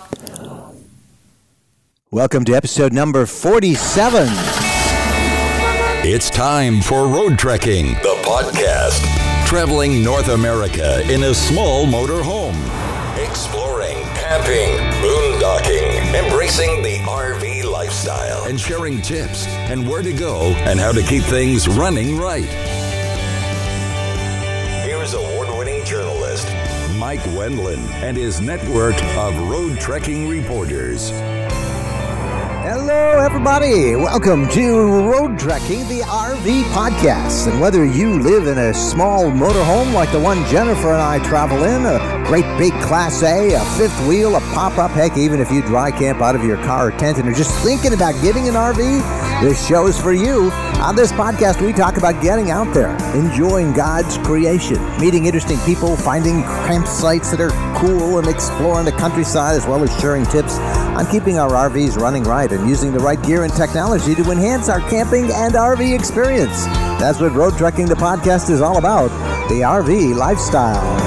Welcome to episode number 47. It's time for Road Trekking, the podcast. Traveling North America in a small motorhome. Exploring, camping, boondocking, embracing the RV lifestyle. And sharing tips and where to go and how to keep things running right. Here's award-winning journalist Mike Wendland and his network of road trekking reporters. Hello, everybody. Welcome to Road Trekking, the RV podcast. And whether you live in a small motorhome like the one Jennifer and I travel in, a great big Class A, a fifth wheel, a pop-up, heck, even if you dry camp out of your car or tent and are just thinking about getting an RV, this show is for you. On this podcast, we talk about getting out there, enjoying God's creation, meeting interesting people, finding campsites that are cool, and exploring the countryside, as well as sharing tips on keeping our RVs running right and using the right gear and technology to enhance our camping and RV experience. That's what Road Trekking the podcast is all about, the RV lifestyle.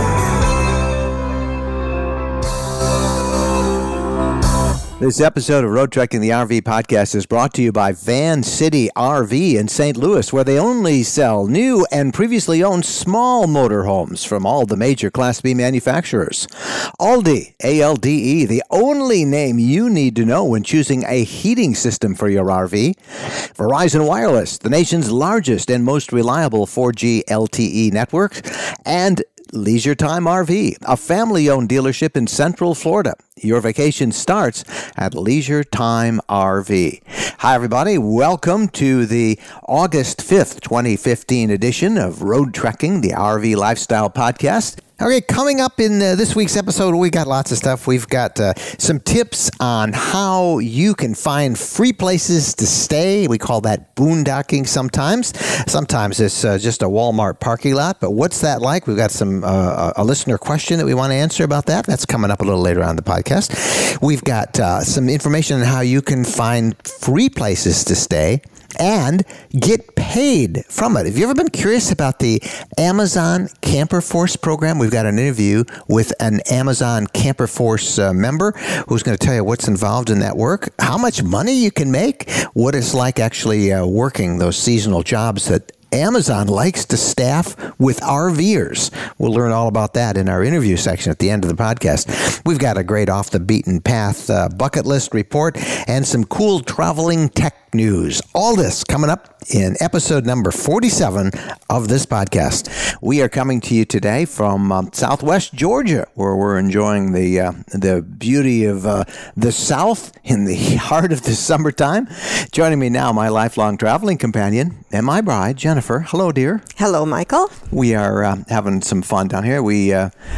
This episode of Road Trekking the RV podcast is brought to you by Van City RV in St. Louis, where they only sell new and previously owned small motorhomes from all the major Class B manufacturers. Alde, A-L-D-E, the only name you need to know when choosing a heating system for your RV. Verizon Wireless, the nation's largest and most reliable 4G LTE network. And Leisure Time RV, a family-owned dealership in Central Florida. Your vacation starts at Leisure Time RV. Hi, everybody. Welcome to the August 5th, 2015 edition of Road Trekking, the RV Lifestyle Podcast. Okay, coming up in this week's episode, we got lots of stuff. We've got some tips on how you can find free places to stay. We call that boondocking sometimes. Sometimes it's just a Walmart parking lot, but what's that like? We've got some a listener question that we want to answer about that. That's coming up a little later on the podcast. We've got some information on how you can find free places to stay and get paid from it. Have you ever been curious about the Amazon Camper Force program? We've got an interview with an Amazon Camper Force member who's going to tell you what's involved in that work, how much money you can make, what it's like actually working those seasonal jobs that Amazon likes to staff with RVers. We'll learn all about that in our interview section at the end of the podcast. We've got a great off-the-beaten-path bucket list report and some cool traveling tech news. All this coming up in episode number 47 of this podcast. We are coming to you today from Southwest Georgia, where we're enjoying the beauty of the South in the heart of the summertime. Joining me now, my lifelong traveling companion and my bride, Jennifer. Hello, dear. Hello, Michael. We are having some fun down here. We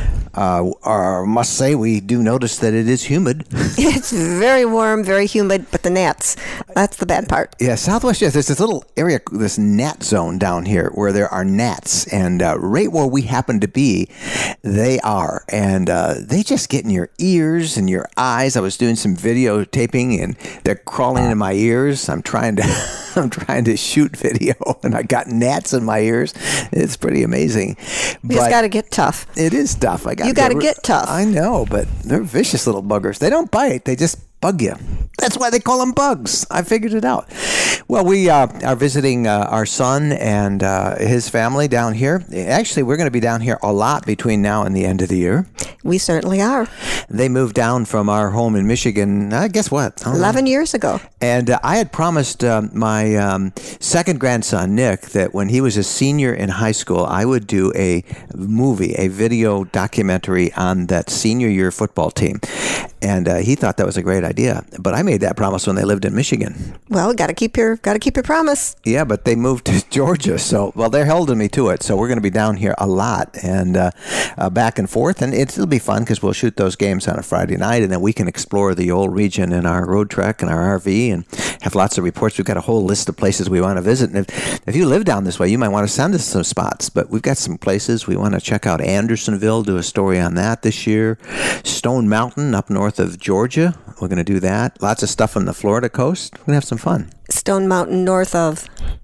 must say we do notice that it is humid. It's very warm, very humid, but the gnats, that's the bad part. Yeah, Southwest, yes, there's this little area, this gnat zone down here where there are gnats, and right where we happen to be, they are, and they just get in your ears and your eyes. I was doing some videotaping, and they're crawling into my ears. I'm trying to shoot video, and I got gnats in my ears. It's pretty amazing. You just got to get tough. It is tough. You got to get tough. I know, but they're vicious little buggers. They don't bite. They just bug you. That's why they call them bugs. I figured it out. Well, we are visiting our son and his family down here. Actually, we're going to be down here a lot between now and the end of the year. We certainly are. They moved down from our home in Michigan, guess what? 11 years ago. And I had promised my second grandson, Nick, that when he was a senior in high school, I would do a movie, a video documentary on that senior year football team. And he thought that was a great idea. But I made that promise when they lived in Michigan. Well, got to keep your promise. Yeah, but they moved to Georgia, so they're holding me to it. So we're going to be down here a lot and back and forth, and it'll be fun because we'll shoot those games on a Friday night, and then we can explore the old region in our road trek and our RV, and have lots of reports. We've got a whole list of places we want to visit, and if you live down this way, you might want to send us some spots. But we've got some places we want to check out. Andersonville, do a story on that this year. Stone Mountain up north of Georgia, we're going to do that. Lots of stuff on the Florida coast. We're going to have some fun. Stone Mountain, north of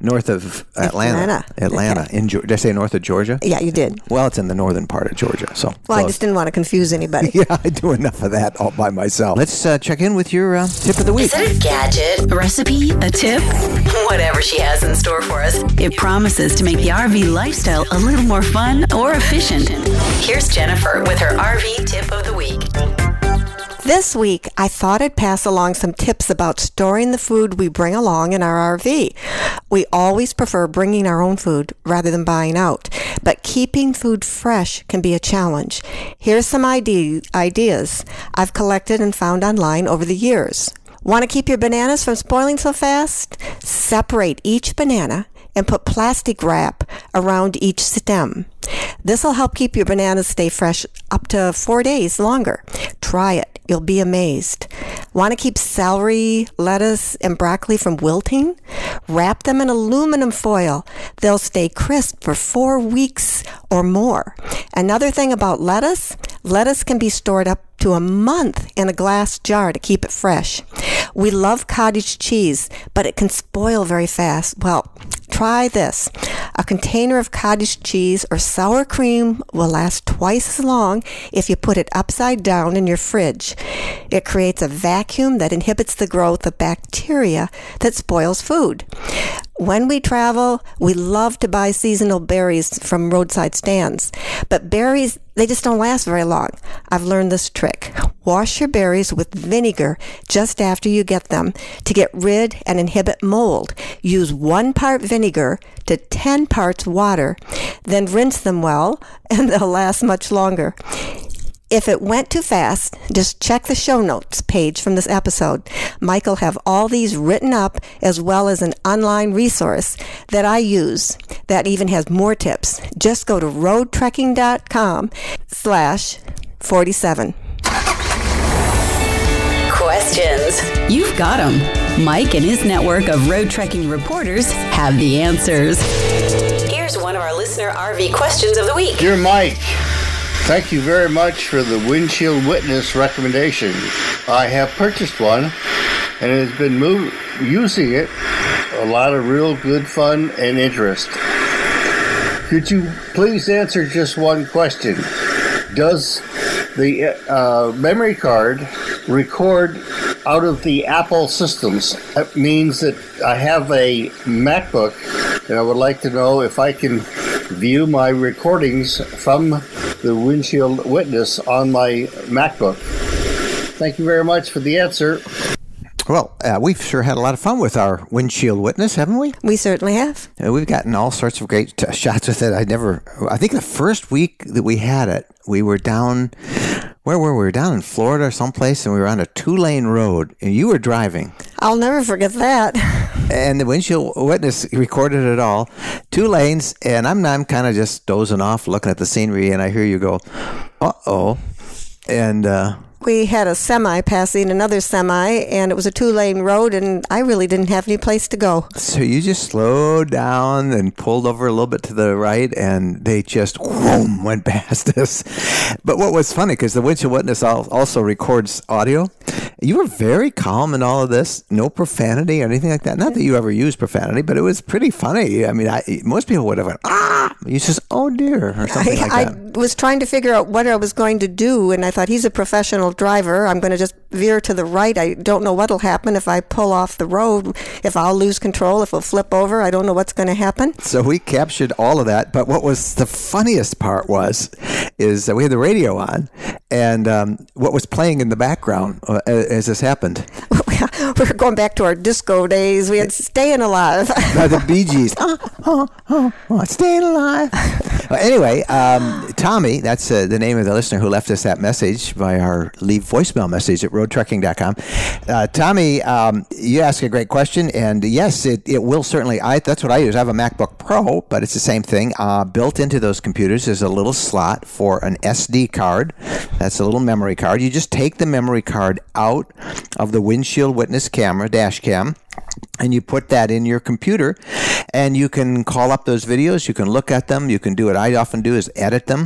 Atlanta. Did I say north of Georgia? Yeah, you did. Well, it's in the northern part of Georgia. So Well, close. I just didn't want to confuse anybody. Yeah, I do enough of that all by myself. Let's check in with your tip of the week. Is it a gadget, a recipe, a tip? Whatever she has in store for us, it promises to make the RV lifestyle a little more fun or efficient. Here's Jennifer with her RV tip of the week. This week, I thought I'd pass along some tips about storing the food we bring along in our RV. We always prefer bringing our own food rather than buying out, but keeping food fresh can be a challenge. Here's some ideas I've collected and found online over the years. Want to keep your bananas from spoiling so fast? Separate each banana and put plastic wrap around each stem. This will help keep your bananas stay fresh up to 4 days longer. Try it. You'll be amazed. Want to keep celery, lettuce, and broccoli from wilting? Wrap them in aluminum foil. They'll stay crisp for 4 weeks or more. Another thing about lettuce can be stored up to a month in a glass jar to keep it fresh. We love cottage cheese, but it can spoil very fast. Well, try this. A container of cottage cheese or sour cream will last twice as long if you put it upside down in your fridge. It creates a vacuum that inhibits the growth of bacteria that spoils food. When we travel, we love to buy seasonal berries from roadside stands. But berries, they just don't last very long. I've learned this trick. Wash your berries with vinegar just after you get them to get rid and inhibit mold. Use 1 part vinegar to 10 parts water, then rinse them well, and they'll last much longer. If it went too fast, just check the show notes page from this episode. Mike will have all these written up as well as an online resource that I use that even has more tips. Just go to roadtrekking.com/47. Questions. You've got them. Mike and his network of road trekking reporters have the answers. Here's one of our listener RV questions of the week. Dear Mike, thank you very much for the windshield witness recommendation. I have purchased one and it has been using it a lot of real good fun and interest. Could you please answer just one question? Does the memory card record out of the Apple systems? That means that I have a MacBook and I would like to know if I can view my recordings from the windshield witness on my MacBook. Thank you very much for the answer. Well, we've sure had a lot of fun with our windshield witness, haven't we? We certainly have. We've gotten all sorts of great shots with it. I think the first week that we had it, we were down, where were we? We were down in Florida or someplace, and we were on a 2-lane road, and you were driving. I'll never forget that. And the windshield witness recorded it all. 2 lanes, and I'm kind of just dozing off, looking at the scenery, and I hear you go, uh-oh. And we had a semi passing another semi, and it was a 2-lane road, and I really didn't have any place to go. So you just slowed down and pulled over a little bit to the right, and they just went past us. But what was funny, because the windshield witness also records audio, you were very calm in all of this, no profanity or anything like that. Not that you ever used profanity, but it was pretty funny. I mean, most people would have went, ah! You just, oh dear, or something like that. I was trying to figure out what I was going to do, and I thought, he's a professional driver. I'm going to just veer to the right. I don't know what'll happen if I pull off the road, if I'll lose control, if I'll flip over. I don't know what's going to happen. So we captured all of that. But what was the funniest part is that we had the radio on, and what was playing in the background as this happened? We were going back to our disco days. We had Staying Alive. The Bee Gees. Staying Alive. Anyway, Tommy, that's the name of the listener who left us that message by our leave voicemail message at roadtrekking.com. Tommy, you asked a great question, and yes, it will certainly. That's what I use. I have a MacBook Pro, but it's the same thing. Built into those computers is a little slot for an SD card. That's a little memory card. You just take the memory card out of the windshield witness camera, dash cam, and you put that in your computer, and you can call up those videos. You can look at them. You can do what I often do is edit them.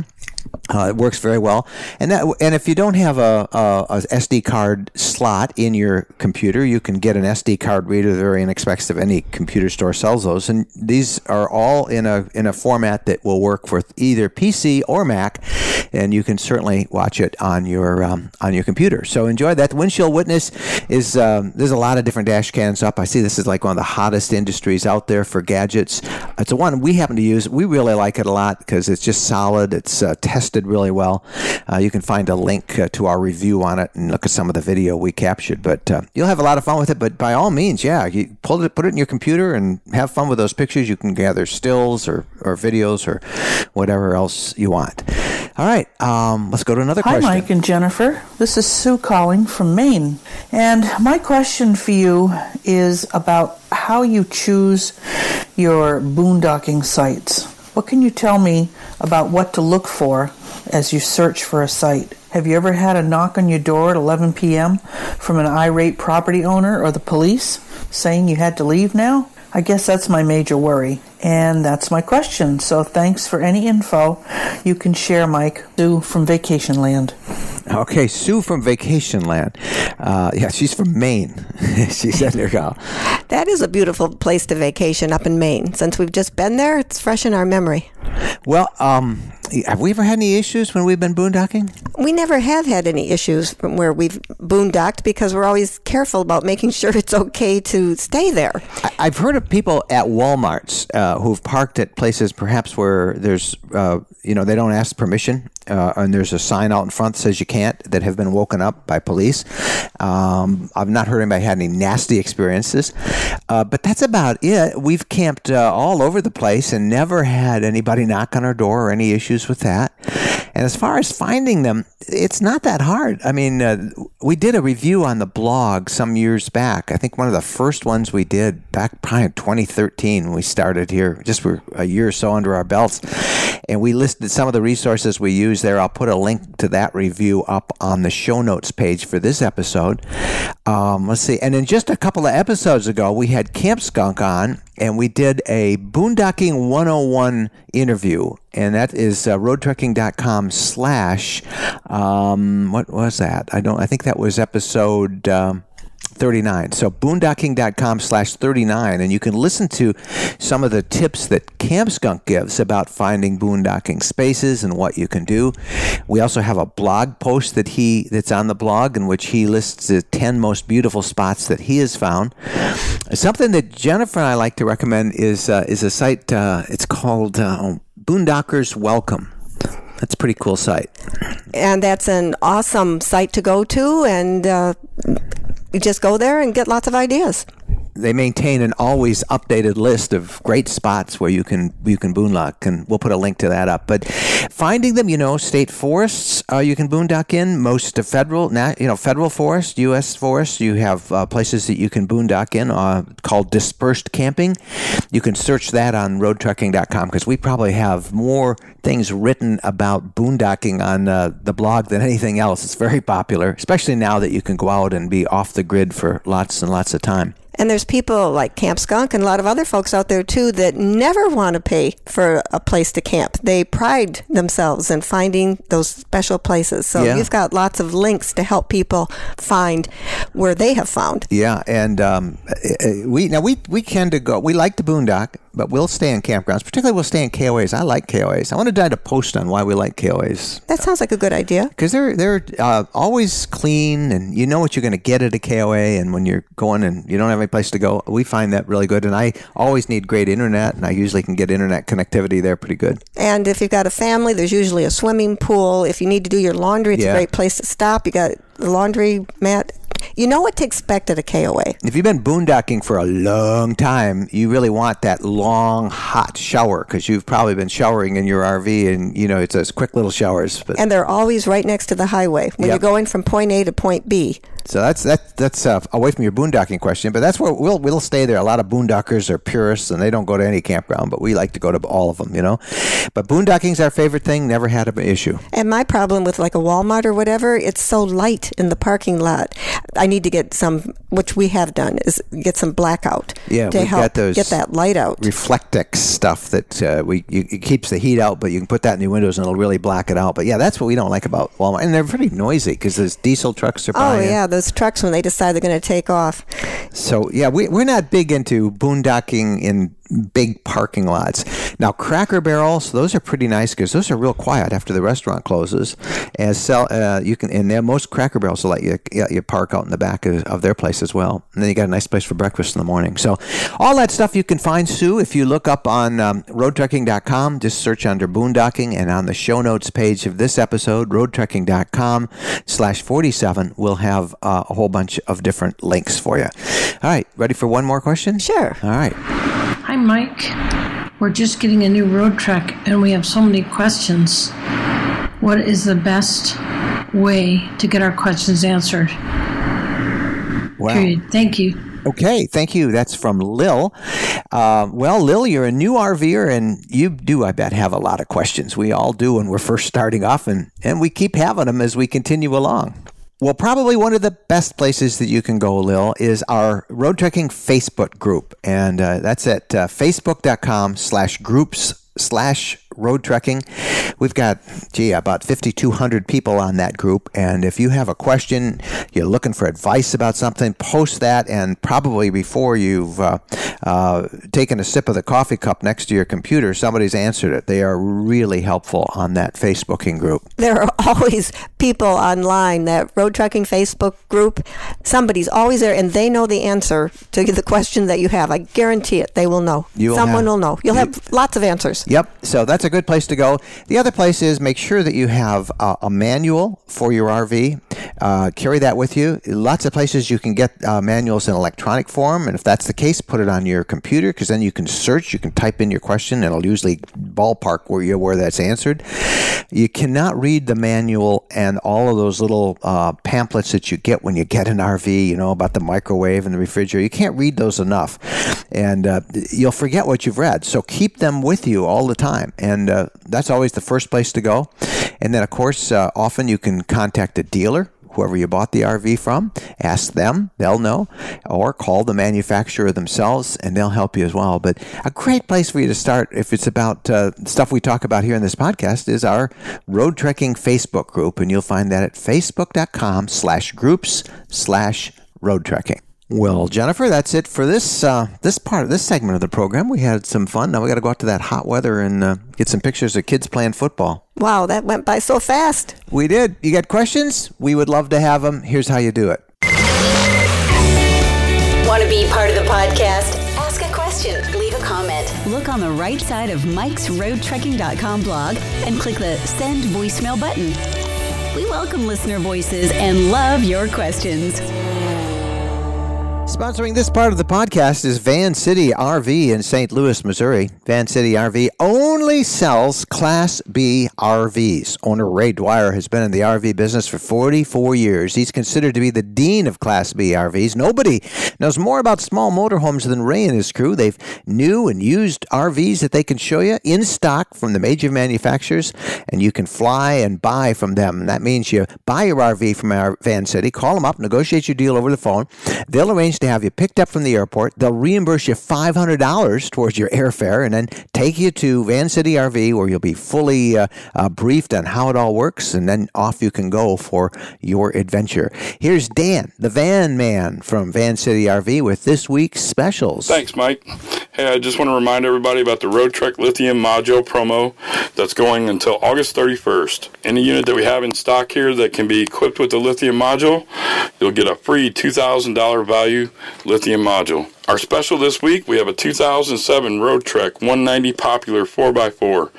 It works very well, and if you don't have a SD card slot in your computer, you can get an SD card reader. They're very inexpensive. Any computer store sells those, and these are all in a format that will work for either PC or Mac, and you can certainly watch it on your computer. So enjoy that. The Windshield Witness is there's a lot of different dash cams up. I see this is like one of the hottest industries out there for gadgets. It's a one we happen to use. We really like it a lot because it's just solid. It's tested really well. You can find a link to our review on it and look at some of the video we captured. But you'll have a lot of fun with it. But by all means, you put it in your computer and have fun with those pictures. You can gather stills or videos or whatever else you want. All right, let's go to another question. Hi, Mike and Jennifer. This is Sue calling from Maine. And my question for you is about how you choose your boondocking sites. What can you tell me about what to look for as you search for a site? Have you ever had a knock on your door at 11 p.m. from an irate property owner or the police saying you had to leave now? I guess that's my major worry, and that's my question. So thanks for any info you can share, Mike. Sue from Vacation Land. Okay, Sue from Vacation Land. She's from Maine. She said there. That is a beautiful place to vacation up in Maine. Since we've just been there, it's fresh in our memory. Well, have we ever had any issues when we've been boondocking? We never have had any issues from where we've boondocked because we're always careful about making sure it's okay to stay there. I've heard of people at Walmarts who've parked at places perhaps where there's, they don't ask permission, and there's a sign out in front that says you can't, that have been woken up by police. I've not heard anybody had any nasty experiences, but that's about it. We've camped all over the place and never had anybody knock on our door or any issues with that. And as far as finding them, it's not that hard. I mean, we did a review on the blog some years back. I think one of the first ones we did back probably in 2013 when we started here, just for a year or so under our belts. And we listed some of the resources we use there. I'll put a link to that review up on the show notes page for this episode. Let's see. And then just a couple of episodes ago, we had Camp Skunk on, and we did a Boondocking 101 interview. And that is roadtrekking.com/ what was that? I think that was episode 39. So boondocking.com/39, and you can listen to some of the tips that Camp Skunk gives about finding boondocking spaces and what you can do. We also have a blog post that's on the blog in which he lists the 10 most beautiful spots that he has found. Something that Jennifer and I like to recommend is a site. It's called Boondockers Welcome. That's a pretty cool site. And that's an awesome site to go to, and you just go there and get lots of ideas. They maintain an always updated list of great spots where you can boondock, and we'll put a link to that up. But finding them, state forests you can boondock in. Most federal forest, U.S. forests, you have places that you can boondock in called dispersed camping. You can search that on roadtrekking.com because we probably have more things written about boondocking on the blog than anything else. It's very popular, especially now that you can go out and be off the grid for lots and lots of time. And there's people like Camp Skunk and a lot of other folks out there, too, that never want to pay for a place to camp. They pride themselves in finding those special places. So You've got lots of links to help people find where they have found. Yeah, and we tend to go. We like to boondock, but we'll stay in campgrounds. Particularly, we'll stay in KOAs. I like KOAs. I want to write a post on why we like KOAs. That sounds like a good idea. Because they're always clean, and you know what you're going to get at a KOA. And when you're going and you don't have any place to go, we find that really good. And I always need great internet, and I usually can get internet connectivity there pretty good. And if you've got a family, there's usually a swimming pool. If you need to do your laundry, it's a great place to stop. You got the laundry mat. You know what to expect at a KOA. If you've been boondocking for a long time, you really want that long, hot shower because you've probably been showering in your RV, and it's those quick little showers. And they're always right next to the highway when you're going from point A to point B. So that's away from your boondocking question, but that's where we'll stay there. A lot of boondockers are purists, and they don't go to any campground, but we like to go to all of them, But boondocking's our favorite thing. Never had an issue. And my problem with like a Walmart or whatever, it's so light in the parking lot. I need to get some, which we have done, is get some blackout to help get that light out. Reflectix stuff that it keeps the heat out, but you can put that in your windows and it'll really black it out. But yeah, that's what we don't like about Walmart. And they're pretty noisy because those diesel trucks are buying. Oh, yeah, those trucks when they decide they're going to take off. So, yeah, we're not big into boondocking in big parking lots. Now, Cracker Barrels, those are pretty nice because those are real quiet after the restaurant closes. And most Cracker Barrels will let you park out in the back of their place as well. And then you got a nice place for breakfast in the morning. So all that stuff you can find, Sue, if you look up on roadtrekking.com, just search under boondocking, and on the show notes page of this episode, roadtrekking.com/47, we'll have a whole bunch of different links for you. All right, ready for one more question? Sure. All right. Hi, Mike. We're just getting a new road trek, and we have so many questions. What is the best way to get our questions answered? Wow. Period. Thank you. Okay, thank you. That's from Lil. Well, Lil, you're a new RVer, and you do, I bet, have a lot of questions. We all do when we're first starting off, and we keep having them as we continue along. Well, probably one of the best places that you can go, Lil, is our Road Trekking Facebook group. And that's at facebook.com/groups/Road Trekking. We've got, about 5,200 people on that group. And if you have a question, you're looking for advice about something, post that. And probably before you've taken a sip of the coffee cup next to your computer, somebody's answered it. They are really helpful on that Facebooking group. There are always people online, that Road Trekking Facebook group. Somebody's always there, and they know the answer to the question that you have. I guarantee it. They will know. Someone will know. You'll have lots of answers. Yep. So that's a good place to go. The other place is make sure that you have a manual for your RV. Carry that with you. Lots of places you can get manuals in electronic form, and if that's the case, put it on your computer, because then you can search. You can type in your question, and it'll usually ballpark where that's answered. You cannot read the manual and all of those little pamphlets that you get when you get an RV, about the microwave and the refrigerator. You can't read those enough, and you'll forget what you've read. So keep them with you all the time, and that's always the first place to go. And then, of course, often you can contact a dealer, whoever you bought the RV from, ask them, they'll know, or call the manufacturer themselves, and they'll help you as well. But a great place for you to start, if it's about stuff we talk about here in this podcast, is our Road Trekking Facebook group, and you'll find that at facebook.com/groups/Road Trekking. Well, Jennifer, that's it for this segment of the program. We had some fun. Now we got to go out to that hot weather and get some pictures of kids playing football. Wow, that went by so fast. We did. You got questions? We would love to have them. Here's how you do it. Want to be part of the podcast? Ask a question. Leave a comment. Look on the right side of Mike's RoadTrekking.com blog and click the Send Voicemail button. We welcome listener voices and love your questions. Sponsoring this part of the podcast is Van City RV in St. Louis, Missouri. Van City RV only sells Class B RVs. Owner Ray Dwyer has been in the RV business for 44 years. He's considered to be the dean of Class B RVs. Nobody knows more about small motorhomes than Ray and his crew. They've new and used RVs that they can show you in stock from the major manufacturers, and you can fly and buy from them. And that means you buy your RV from our Van City, call them up, negotiate your deal over the phone. They'll arrange to have you picked up from the airport. They'll reimburse you $500 towards your airfare and then take you to Van City RV, where you'll be fully briefed on how it all works, and then off you can go for your adventure. Here's Dan, the van man from Van City RV, with this week's specials. Thanks, Mike. Hey, I just want to remind everybody about the Road Trek Lithium Module promo that's going until August 31st. Any unit that we have in stock here that can be equipped with the lithium module, you'll get a free $2,000 value lithium module. Our special this week, we have a 2007 Road Trek 190 Popular 4x4,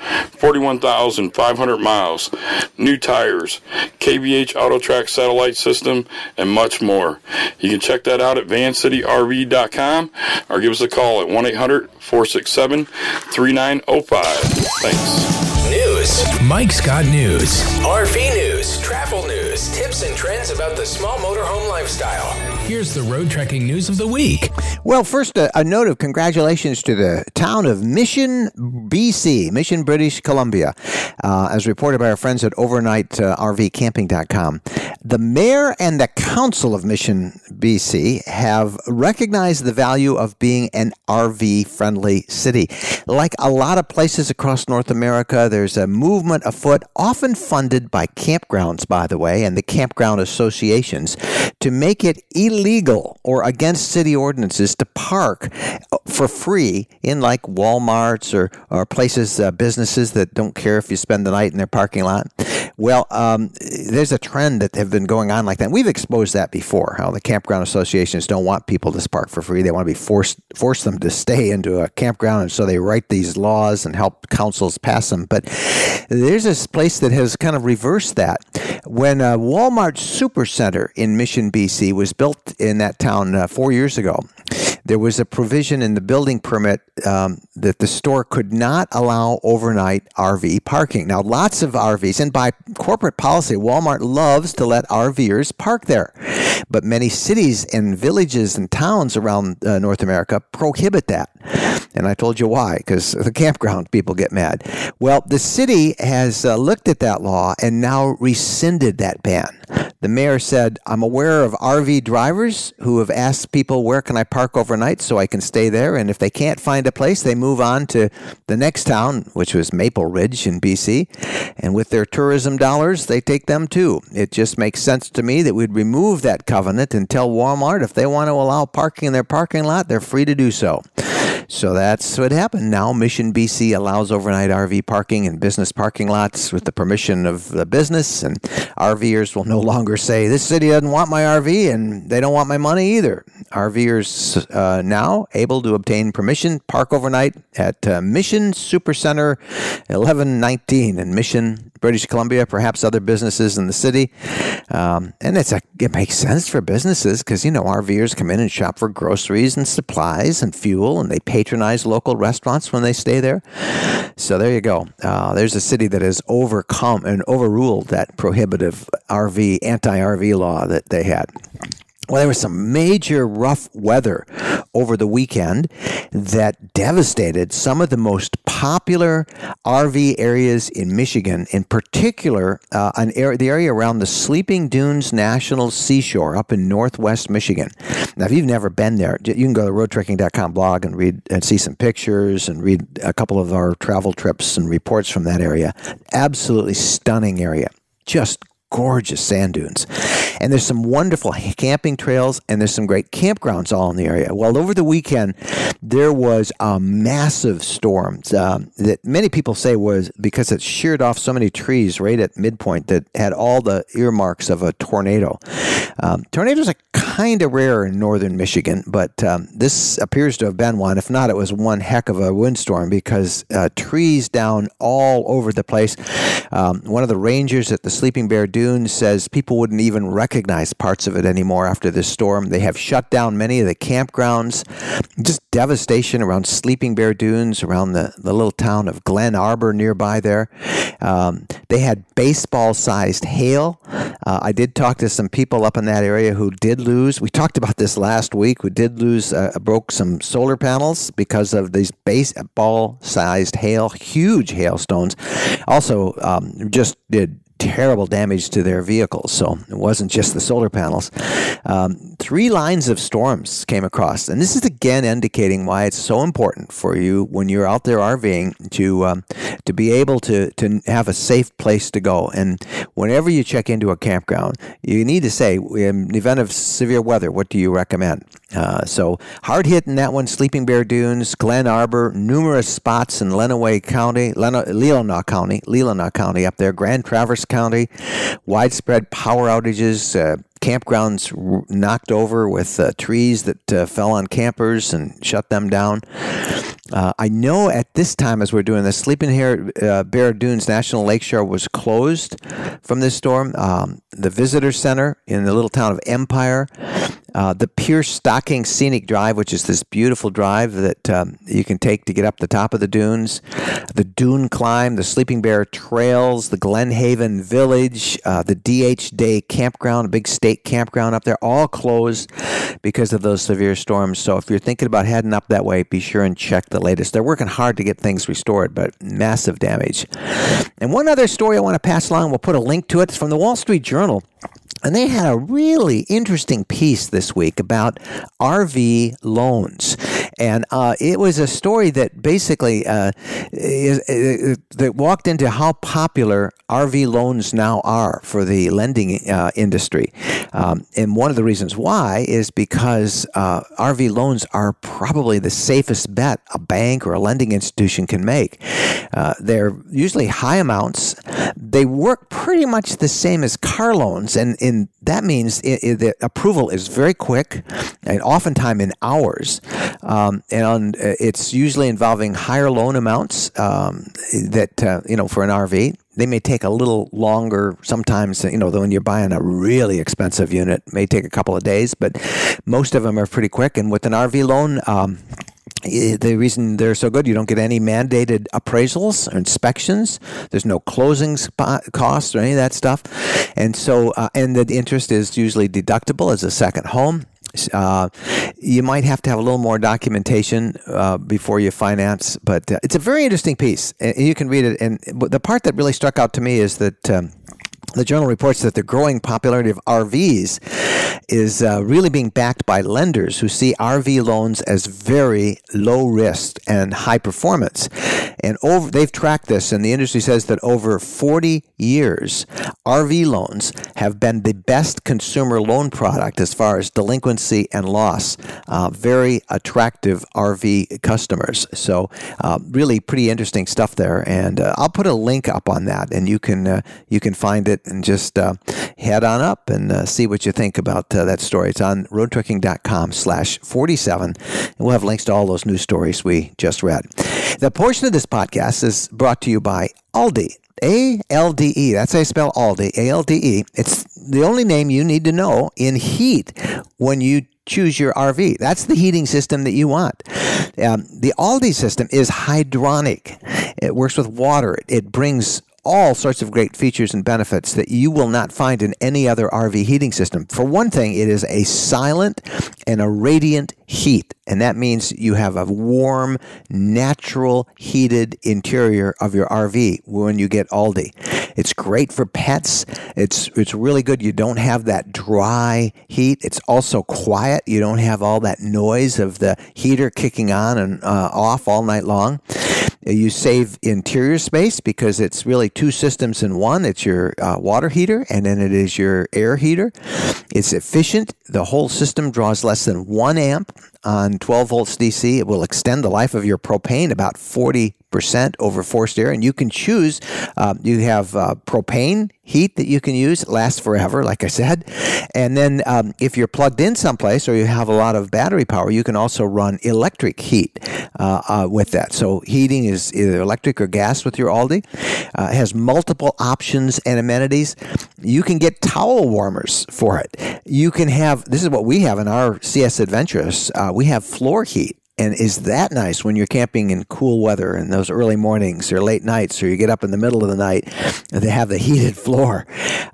41,500 miles, new tires, KVH AutoTrack satellite system, and much more. You can check that out at vancityrv.com or give us a call at 1-800-467-3905. Thanks. News. Mike's got news. RV news, travel news, tips and trends about the small motorhome lifestyle. lifestyle. Here's the road trekking news of the week. Well, first, a note of congratulations to the town of Mission, BC, Mission, British Columbia, as reported by our friends at OvernightRVCamping.com. The mayor and the council of Mission, BC, have recognized the value of being an RV-friendly city. Like a lot of places across North America, there's a movement afoot, often funded by campgrounds, by the way, and the campground associations, to make it illegal or against city ordinances to park for free in like Walmarts or places, businesses that don't care if you spend the night in their parking lot. Well, there's a trend that have been going on like that. We've exposed that before, how the campground associations don't want people to park for free. They want to be force them to stay into a campground, and so they write these laws and help councils pass them. But there's this place that has kind of reversed that. When Walmart Supercenter in Mission, BC was built in that town 4 years ago, there was a provision in the building permit that the store could not allow overnight RV parking. Now, lots of RVs, and by corporate policy, Walmart loves to let RVers park there. But many cities and villages and towns around North America prohibit that. And I told you why, because the campground people get mad. Well, the city has looked at that law and now rescinded that ban. The mayor said, I'm aware of RV drivers who have asked people, where can I park overnight so I can stay there? And if they can't find a place, they move on to the next town, which was Maple Ridge in BC. And with their tourism dollars, they take them too. It just makes sense to me that we'd remove that covenant and tell Walmart if they want to allow parking in their parking lot, they're free to do so. So that's what happened. Now Mission, BC allows overnight RV parking in business parking lots with the permission of the business, and RVers will no longer say, this city doesn't want my RV and they don't want my money either. RVers now able to obtain permission, park overnight at Mission Supercenter 1119 in Mission, British Columbia, perhaps other businesses in the city. And it makes sense for businesses because, RVers come in and shop for groceries and supplies and fuel, and they patronize local restaurants when they stay there. So there you go. There's a city that has overcome and overruled that prohibitive anti-RV law that they had. Well, there was some major rough weather over the weekend that devastated some of the most popular RV areas in Michigan, in particular the area around the Sleeping Dunes National Seashore up in northwest Michigan. Now, if you've never been there, you can go to the roadtrekking.com blog and read and see some pictures and read a couple of our travel trips and reports from that area. Absolutely stunning area. Just gorgeous sand dunes. And there's some wonderful camping trails, and there's some great campgrounds all in the area. Well, over the weekend, there was a massive storm that many people say was because it sheared off so many trees right at midpoint that had all the earmarks of a tornado. Tornadoes are kind of rare in northern Michigan, but this appears to have been one. If not, it was one heck of a windstorm because trees down all over the place. One of the rangers at the Sleeping Bear Dunes says people wouldn't even recognize parts of it anymore after this storm. They have shut down many of the campgrounds. Just devastation around Sleeping Bear Dunes, around the little town of Glen Arbor nearby there. They had baseball-sized hail. I did talk to some people up in that area who did lose. We talked about this last week. We did lose, broke some solar panels because of these baseball-sized hail, huge hailstones. Also, just did terrible damage to their vehicles. So it wasn't just the solar panels. 3 lines of storms came across. And this is again indicating why it's so important for you when you're out there RVing to be able to have a safe place to go. And whenever you check into a campground, you need to say, in the event of severe weather, what do you recommend? So hard hit in that one, Sleeping Bear Dunes, Glen Arbor, numerous spots in Leelanau County up there, Grand Traverse County, widespread power outages, campgrounds knocked over with trees that fell on campers and shut them down. I know at this time, as we're doing this, Sleeping Bear Dunes National Lakeshore was closed from this storm. The visitor center in the little town of Empire The Pierce Stocking Scenic Drive, which is this beautiful drive that you can take to get up the top of the dunes. The Dune Climb, the Sleeping Bear Trails, the Glen Haven Village, the DH Day Campground, a big state campground up there, all closed because of those severe storms. So if you're thinking about heading up that way, be sure and check the latest. They're working hard to get things restored, but massive damage. And one other story I want to pass along, we'll put a link to it. It's from the Wall Street Journal. And they had a really interesting piece this week about RV loans. And it was a story that basically that walked into how popular RV loans now are for the lending industry. And one of the reasons why is because RV loans are probably the safest bet a bank or a lending institution can make. They're usually high amounts. They work pretty much the same as car loans, and that means the approval is very quick, and oftentimes in hours. It's usually involving higher loan amounts that for an RV. They may take a little longer sometimes, when you're buying a really expensive unit. It may take a couple of days, but most of them are pretty quick. And with an RV loan, the reason they're so good, you don't get any mandated appraisals or inspections. There's no closing costs or any of that stuff. And so, and the interest is usually deductible as a second home. You might have to have a little more documentation before you finance, but it's a very interesting piece. You can read it. And the part that really struck out to me is that the journal reports that the growing popularity of RVs is really being backed by lenders who see RV loans as very low risk and high performance. And they've tracked this, and the industry says that over 40 years, RV loans have been the best consumer loan product as far as delinquency and loss. Very attractive RV customers. So really pretty interesting stuff there. And I'll put a link up on that, and you can find it and just head on up and see what you think about that story. It's on roadtrekking.com/47, and we'll have links to all those news stories we just read. The portion of this podcast is brought to you by Alde. ALDE. That's how you spell Alde. ALDE. It's the only name you need to know in heat when you choose your RV. That's the heating system that you want. The Alde system is hydronic. It works with water. It brings all sorts of great features and benefits that you will not find in any other RV heating system. For one thing, it is a silent and a radiant heat, and that means you have a warm, natural, heated interior of your RV when you get Alde. It's great for pets. It's really good. You don't have that dry heat. It's also quiet. You don't have all that noise of the heater kicking on and off all night long. You save interior space because it's really two systems in one. It's your water heater, and then it is your air heater. It's efficient. The whole system draws less than 1 amp on 12 volts DC. It will extend the life of your propane about 40% over forced air, and you can choose. You have propane heat that you can use. It lasts forever, like I said. And then if you're plugged in someplace or you have a lot of battery power, you can also run electric heat with that. So heating is either electric or gas with your Alde. It has multiple options and amenities. You can get towel warmers for it. You can have, this is what we have in our CS Adventurous, we have floor heat. And is that nice when you're camping in cool weather in those early mornings or late nights, or you get up in the middle of the night and they have the heated floor.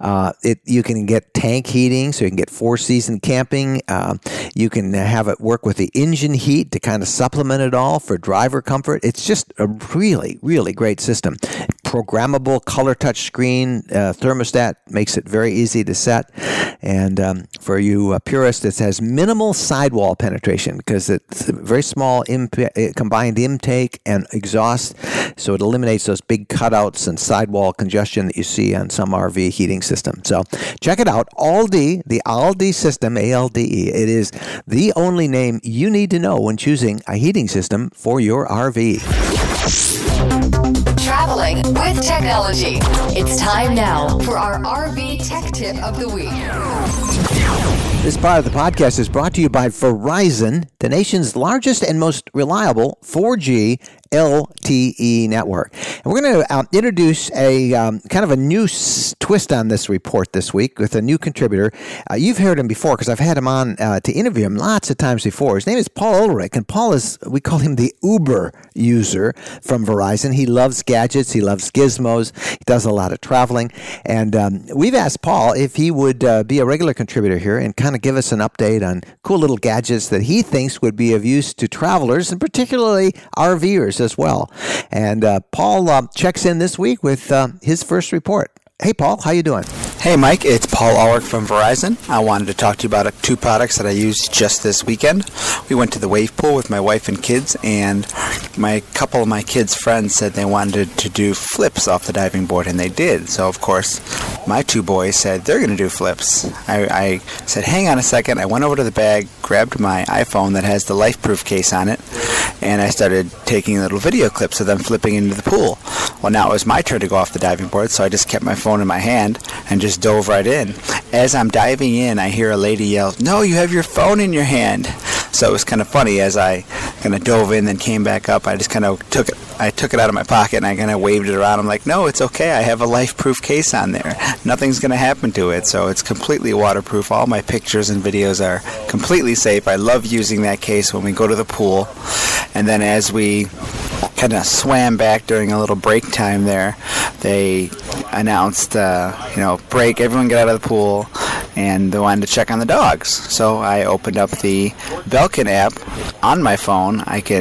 You can get tank heating, so you can get 4-season camping. You can have it work with the engine heat to kind of supplement it all for driver comfort. It's just a really, really great system. Programmable color touch screen thermostat makes it very easy to set. And for you purists, it has minimal sidewall penetration because it's very small combined intake and exhaust, so it eliminates those big cutouts and sidewall congestion that you see on some RV heating system. So check it out, Alde, the Alde system, ALDE. It is the only name you need to know when choosing a heating system for your RV. Traveling with technology. It's time now for our RV Tech Tip of the Week. This part of the podcast is brought to you by Verizon, the nation's largest and most reliable 4G LTE network. And we're going to introduce a kind of a new twist on this report this week with a new contributor. You've heard him before because I've had him on to interview him lots of times before. His name is Paul Ulrich, and Paul is, we call him the Uber user from Verizon. He loves gadgets. He loves gizmos. He does a lot of traveling. And we've asked Paul if he would be a regular contributor here and kind of give us an update on cool little gadgets that he thinks would be of use to travelers, and particularly RVers as well. And Paul checks in this week with his first report. Hey, Paul, how you doing? Hey, Mike, it's Paul Ulrich from Verizon. I wanted to talk to you about two products that I used just this weekend. We went to the wave pool with my wife and kids, and a couple of my kids' friends said they wanted to do flips off the diving board, and they did. So, of course, my two boys said they're going to do flips. I said, hang on a second. I went over to the bag, grabbed my iPhone that has the LifeProof case on it, and I started taking little video clips of them flipping into the pool. Well, now it was my turn to go off the diving board, so I just kept my phone in my hand and just dove right in. As I'm diving in, I hear a lady yell, "No, you have your phone in your hand." So it was kind of funny. As I kind of dove in, then came back up, I just kind of took it out of my pocket and I kind of waved it around. I'm like, no, it's okay. I have a LifeProof case on there. Nothing's going to happen to it. So it's completely waterproof. All my pictures and videos are completely safe. I love using that case when we go to the pool. And then as we kind of swam back during a little break time there, they announced, break, everyone get out of the pool, and they wanted to check on the dogs. So I opened up the Belkin app on my phone.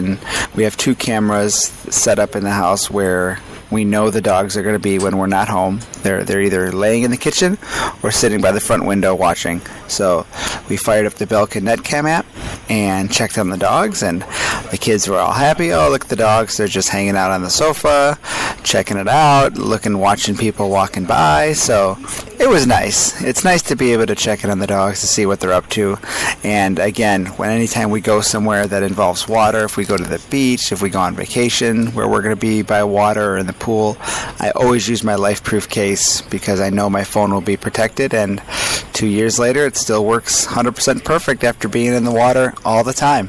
We have two cameras set up in the house where we know the dogs are going to be when we're not home. They're either laying in the kitchen or sitting by the front window watching. So we fired up the Belkin Netcam app and checked on the dogs, and the kids were all happy. Oh, look at the dogs. They're just hanging out on the sofa, checking it out, watching people walking by. So it was nice. It's nice to be able to check in on the dogs to see what they're up to. And again, anytime we go somewhere that involves water, if we go to the beach, if we go on vacation where we're going to be by water or in the pool, I always use my LifeProof case because I know my phone will be protected, and 2 years later it still works 100% perfect after being in the water all the time.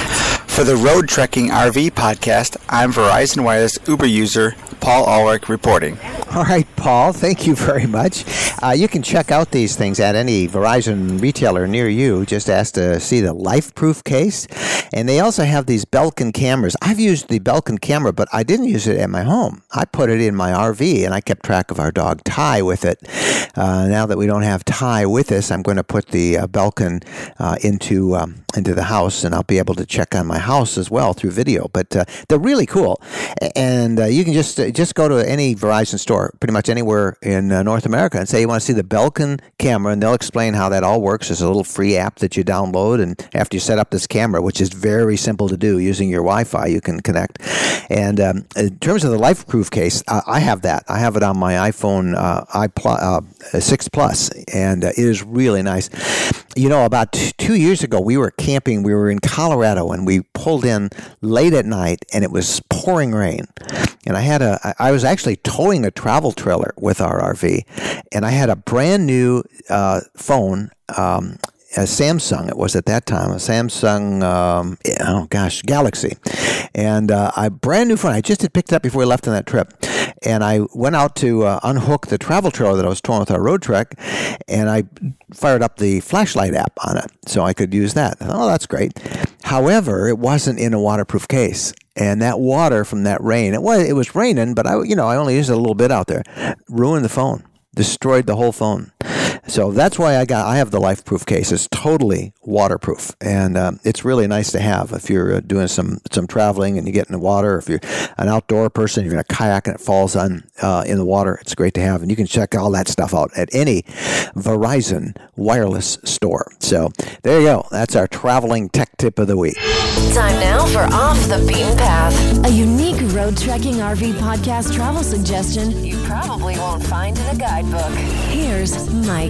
For the Road Trekking RV podcast, I'm Verizon Wireless Uber user Paul Ulrich reporting. All right, Paul, thank you very much. You can check out these things at any Verizon retailer near you. Just ask to see the LifeProof case. And they also have these Belkin cameras. I've used the Belkin camera, but I didn't use it at my home. I put it in my RV, and I kept track of our dog Ty with it. Now that we don't have Ty with us, I'm going to put the Belkin into the house, and I'll be able to check on my house as well through video. But they're really cool. And you can just go to any Verizon store, pretty much anywhere in North America, and say you want to see the Belkin camera, and they'll explain how that all works. There's a little free app that you download, and after you set up this camera, which is very simple to do using your Wi-Fi, you can connect. And in terms of the LifeProof case, I have that. I have it on my iPhone 6 Plus, and it is really nice. You know, about 2 years ago, we were camping. We were in Colorado, and we pulled in late at night, and it was pouring rain. And I was actually towing a travel trailer with our RV, and I had a brand new phone, a Samsung, it was at that time, a Samsung, Galaxy. And a brand new phone. I just had picked it up before we left on that trip. And I went out to unhook the travel trailer that I was towing with our Road Trek, and I fired up the flashlight app on it so I could use that. Oh, that's great. However, it wasn't in a waterproof case. And that water from that rain, it was raining, but I only used it a little bit out there, ruined the phone, destroyed the whole phone. So that's why I have the LifeProof case. It's totally waterproof, and it's really nice to have if you're doing some traveling and you get in the water. If you're an outdoor person, you're in a kayak and it falls in the water, it's great to have. And you can check all that stuff out at any Verizon wireless store. So there you go. That's our traveling tech tip of the week. Time now for Off the Beaten Path, a unique road trekking RV podcast travel suggestion you probably won't find in a guidebook. Here's Mike.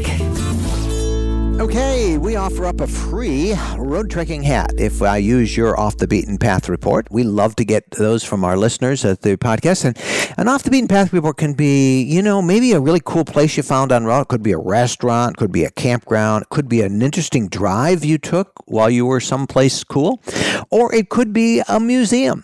Okay, we offer up a free road trekking hat if I use your Off the Beaten Path report. We love to get those from our listeners at the podcast. And an Off the Beaten Path report can be, maybe a really cool place you found on route. It could be a restaurant, could be a campground, it could be an interesting drive you took while you were someplace cool, or it could be a museum.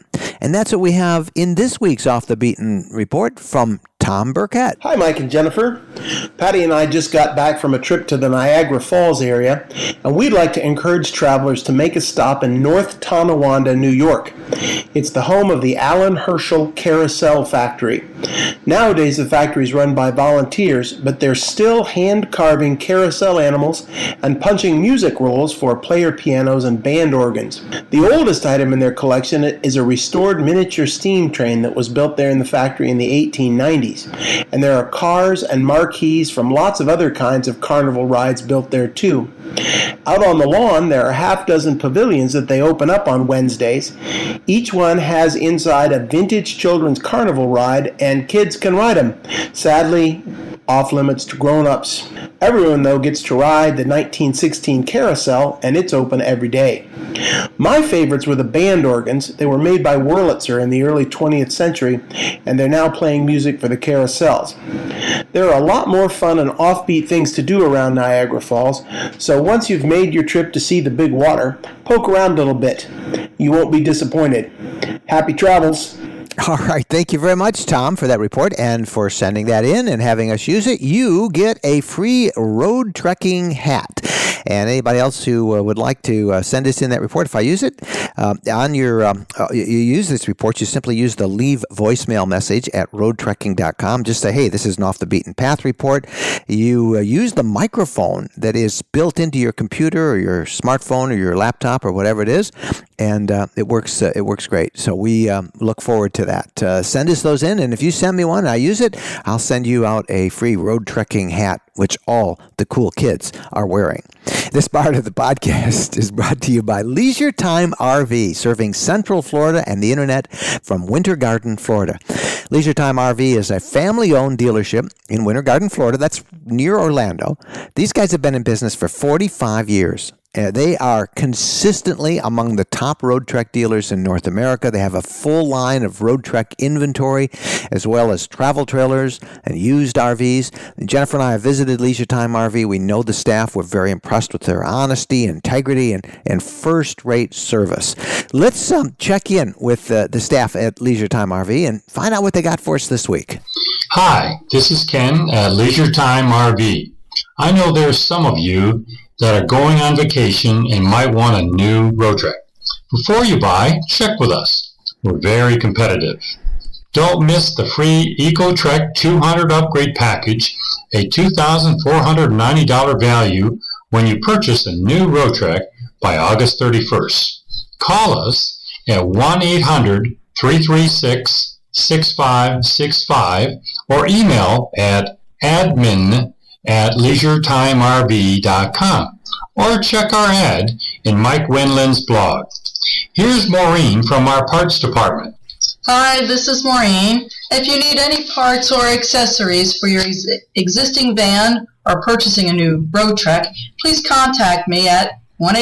And that's what we have in this week's Off the Beaten report from Tom Burkett. Hi, Mike and Jennifer. Patty and I just got back from a trip to the Niagara Falls area, and we'd like to encourage travelers to make a stop in North Tonawanda, New York. It's the home of the Alan Herschel Carousel Factory. Nowadays, the factory is run by volunteers, but they're still hand-carving carousel animals and punching music rolls for player pianos and band organs. The oldest item in their collection is a restored miniature steam train that was built there in the factory in the 1890s. And there are cars and marquees from lots of other kinds of carnival rides built there too. Out on the lawn, there are half dozen pavilions that they open up on Wednesdays. Each one has inside a vintage children's carnival ride, and kids can ride them. Sadly, off limits to grown-ups. Everyone, though, gets to ride the 1916 carousel, and it's open every day. My favorites were the band organs. They were made by Wurlitzer in the early 20th century, and they're now playing music for the carousels. There are a lot more fun and offbeat things to do around Niagara Falls, so once you've made your trip to see the big water, poke around a little bit. You won't be disappointed. Happy travels. All right. Thank you very much, Tom, for that report and for sending that in and having us use it. You get a free road trekking hat. And anybody else who would like to send us in that report, if I use it, on your, you use this report, you simply use the leave voicemail message at roadtrekking.com. Just say, hey, this is an Off the Beaten Path report. You use the microphone that is built into your computer or your smartphone or your laptop or whatever it is, and it works great. So we look forward to that. Send us those in, and if you send me one and I use it, I'll send you out a free road trekking hat, which all the cool kids are wearing. This part of the podcast is brought to you by Leisure Time RV, serving Central Florida and the internet from Winter Garden, Florida. Leisure Time RV is a family-owned dealership in Winter Garden, Florida. That's near Orlando. These guys have been in business for 45 years. They are consistently among the top road trek dealers in North America. They have a full line of road trek inventory, as well as travel trailers and used RVs. And Jennifer and I have visited Leisure Time RV. We know the staff. We're very impressed with their honesty, integrity, and first-rate service. Let's check in with the staff at Leisure Time RV and find out what they got for us this week. Hi, this is Ken at Leisure Time RV. I know there's some of you that are going on vacation and might want a new road trek. Before you buy, check with us. We're very competitive. Don't miss the free EcoTrek 200 upgrade package, a $2,490 value when you purchase a new road trek by August 31st. Call us at 1-800-336-6565 or email at admin@leisuretimерv.com or check our ad in Mike Winland's blog. Here's Maureen from our parts department. Hi, this is Maureen. If you need any parts or accessories for your existing van or purchasing a new road trek, please contact me at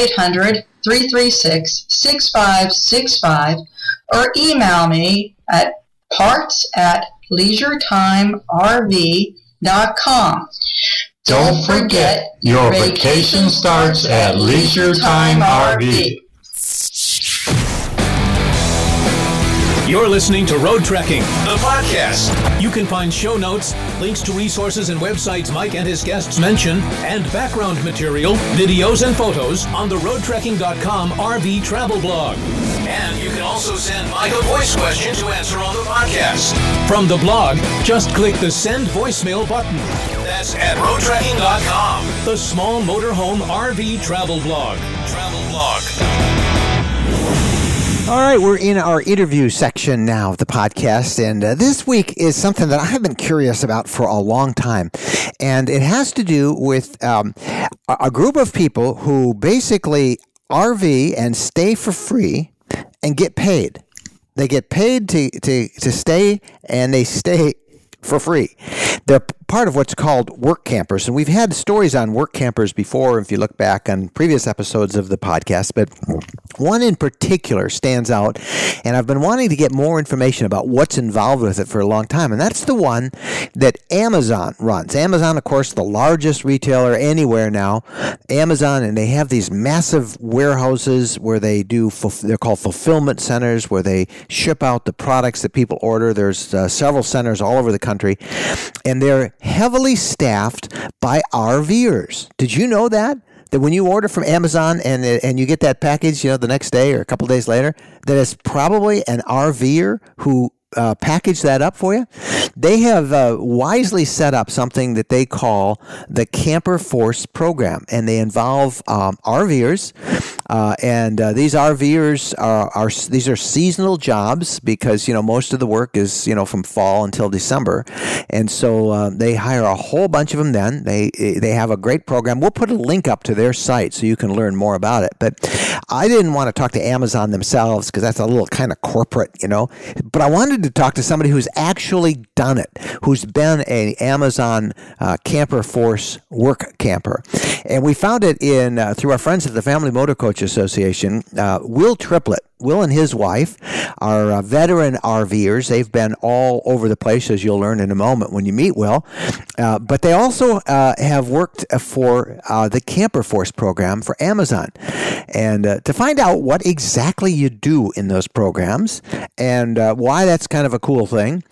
1-800-336-6565 or email me at parts@leisuretimерv.com. Don't forget, your vacation starts at Leisure Time RV. You're listening to Road Trekking, the podcast. You can find show notes, links to resources and websites Mike and his guests mention, and background material, videos, and photos on the roadtrekking.com RV travel blog. And you can also send Mike a voice question to answer on the podcast. From the blog, just click the Send Voicemail button. That's at roadtrekking.com, the small motorhome RV travel blog. All right, we're in our interview section now of the podcast, and this week is something that I have been curious about for a long time, and it has to do with a group of people who basically RV and stay for free and get paid. They get paid to stay, and they stay for free. They're part of what's called work campers, and we've had stories on work campers before if you look back on previous episodes of the podcast, but One in particular stands out, and I've been wanting to get more information about what's involved with it for a long time, and that's the one that Amazon runs. Amazon, of course, the largest retailer anywhere now. Amazon, and they have these massive warehouses where they do, they're called fulfillment centers, where they ship out the products that people order. There's several centers all over the country, and they're heavily staffed by RVers. Did you know that when you order from Amazon and you get that package, the next day or a couple days later, that it's probably an RVer who package that up for you? They have wisely set up something that they call the Camper Force program, and they involve RVers. And these RVers these are seasonal jobs because most of the work is from fall until December, and so they hire a whole bunch of them. Then they have a great program. We'll put a link up to their site so you can learn more about it. But I didn't want to talk to Amazon themselves because that's a little kind of corporate, But I wanted to talk to somebody who's actually done it, who's been an Amazon Camper Force work camper, and we found it in through our friends at the Family Motor Coach Association. Will Triplett. Will and his wife are veteran RVers. They've been all over the place, as you'll learn in a moment when you meet Will. But they also have worked for the Camper Force program for Amazon. And to find out what exactly you do in those programs and why that's kind of a cool thing,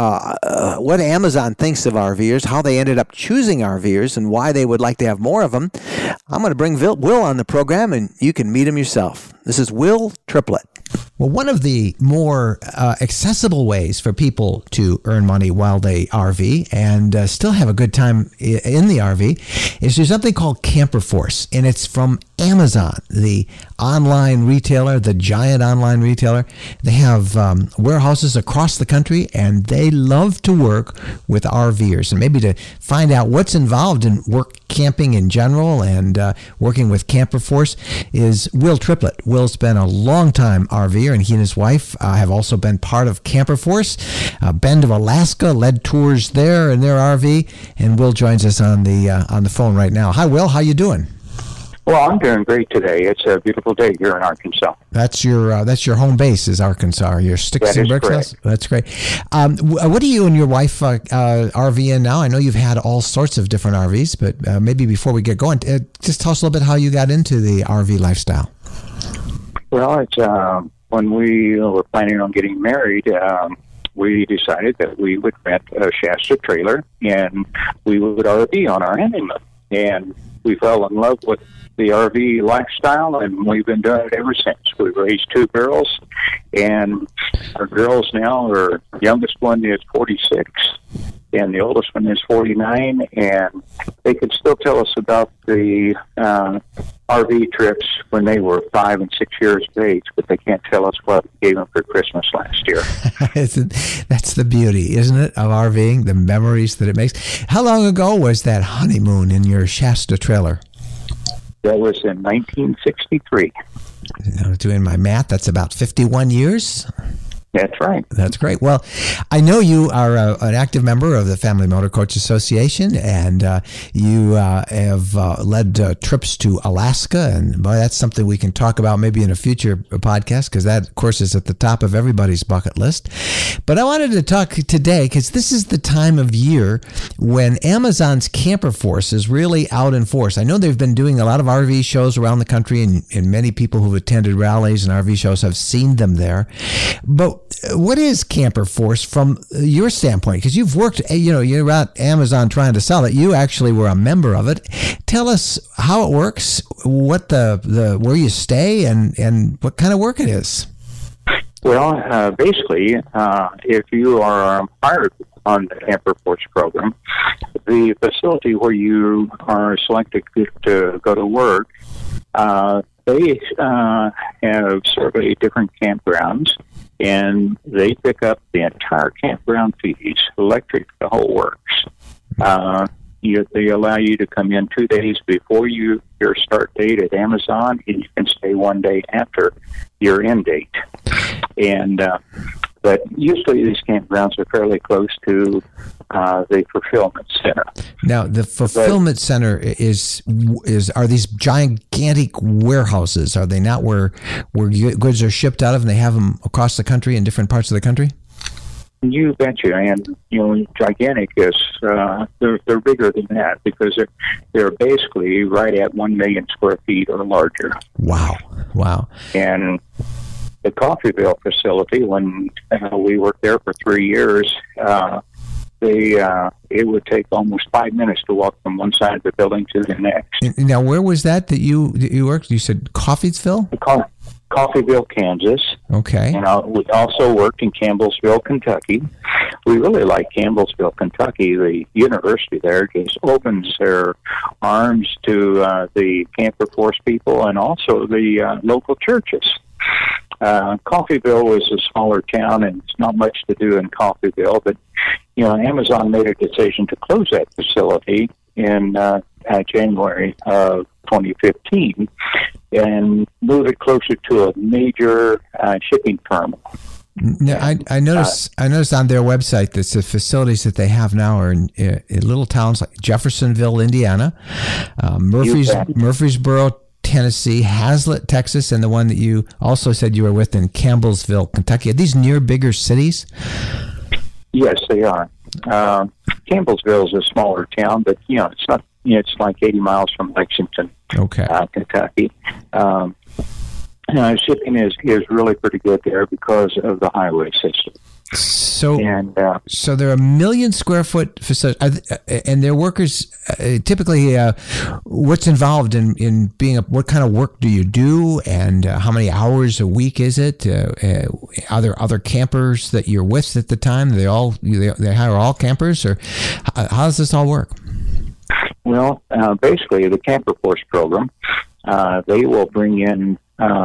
what Amazon thinks of RVers, how they ended up choosing RVers, and why they would like to have more of them, I'm going to bring Will on the program, and you can meet him yourself. This is Will Triplett. Well, one of the more accessible ways for people to earn money while they RV and still have a good time in the RV is there's something called Camper Force, and it's from Amazon, the online retailer, the giant online retailer. They have warehouses across the country, and they love to work with RVers. And maybe to find out what's involved in work camping in general and working with Camper Force is Will Triplett. Will's been a long-time RVer, and he and his wife have also been part of Camper Force. Bend of Alaska, led tours there in their RV, and Will joins us on the phone right now. Hi, Will. How you doing? Well, I'm doing great today. It's a beautiful day here in Arkansas. That's your home base is Arkansas. Your Sticks and Bricks house? That's great. What do you and your wife RV in now? I know you've had all sorts of different RVs, but maybe before we get going, just tell us a little bit how you got into the RV lifestyle. Well, it's when we were planning on getting married, we decided that we would rent a Shasta trailer and we would RV on our honeymoon. And we fell in love with the RV lifestyle, and we've been doing it ever since. We've raised two girls, and our girls now are, the youngest one is 46, and the oldest one is 49, and they can still tell us about the RV trips when they were 5 and 6 years of age, but they can't tell us what we gave them for Christmas last year. That's the beauty, isn't it, of RVing, the memories that it makes. How long ago was that honeymoon in your Shasta trailer? That was in 1963. Doing my math, that's about 51 years. That's right. That's great. Well, I know you are an active member of the Family Motor Coach Association, and you have led trips to Alaska, and boy, that's something we can talk about maybe in a future podcast, because that, of course, is at the top of everybody's bucket list. But I wanted to talk today because this is the time of year when Amazon's Camper Force is really out in force. I know they've been doing a lot of RV shows around the country, and many people who've attended rallies and RV shows have seen them there. But what is Camper Force from your standpoint? Because you've worked, you're at Amazon trying to sell it. You actually were a member of it. Tell us how it works, what the where you stay, and what kind of work it is. Well, basically, if you are hired on the Camper Force program, the facility where you are selected to go to work, they have surveyed different campgrounds, and they pick up the entire campground fees, electric, the whole works. They allow you to come in 2 days before your start date at Amazon, and you can stay 1 day after your end date. And But usually these campgrounds are fairly close to the fulfillment center. Now, the fulfillment center is are these gigantic warehouses? Are they not where goods are shipped out of, and they have them across the country in different parts of the country? You betcha, and gigantic is they're bigger than that because they're basically right at 1 million square feet or larger. Wow! And the Coffeyville facility, when we worked there for 3 years, it would take almost 5 minutes to walk from one side of the building to the next. Now, where was that you worked? You said Coffeyville? Coffeyville, Kansas. Okay. And we also worked in Campbellsville, Kentucky. We really like Campbellsville, Kentucky. The university there just opens their arms to the Camper Force people and also the local churches. Coffeyville was a smaller town, and it's not much to do in Coffeyville, but Amazon made a decision to close that facility in January of 2015 and move it closer to a major shipping terminal. Now, I noticed on their website that the facilities that they have now are in little towns like Jeffersonville, Indiana, Murfreesboro, Tennessee, Hazlet, Texas, and the one that you also said you were with in Campbellsville, Kentucky. Are these near bigger cities? Yes, they are. Campbellsville is a smaller town, but it's not. It's like 80 miles from Lexington, Kentucky. Shipping is really pretty good there because of the highway system. So they're 1 million square foot facility, and their workers typically. What's involved in being what kind of work do you do, and how many hours a week is it? Are there other campers that you're with at the time? They hire all campers, or how does this all work? Well, basically, the Camper Force program, they will bring in